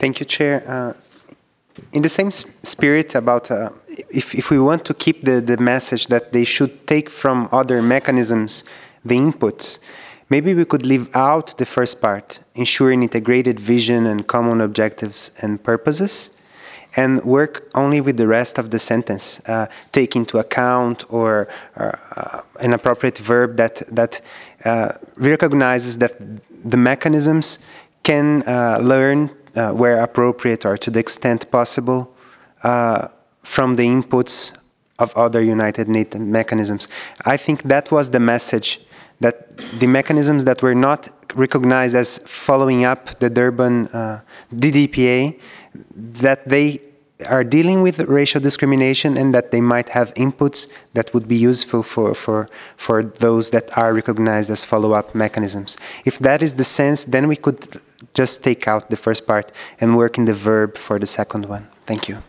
Thank you, Chair. In the same spirit about if we want to keep the message that they should take from other mechanisms the inputs, maybe we could leave out the first part, ensuring integrated vision and common objectives and purposes, and work only with the rest of the sentence, take into account or an appropriate verb that recognizes that the mechanisms can learn where appropriate or to the extent possible from the inputs of other United Nations mechanisms. I think that was the message, that the mechanisms that were not recognized as following up the Durban DDPA, that they are dealing with racial discrimination and that they might have inputs that would be useful for those that are recognized as follow-up mechanisms. If that is the sense, then we could just take out the first part and work in the verb for the second one. Thank you.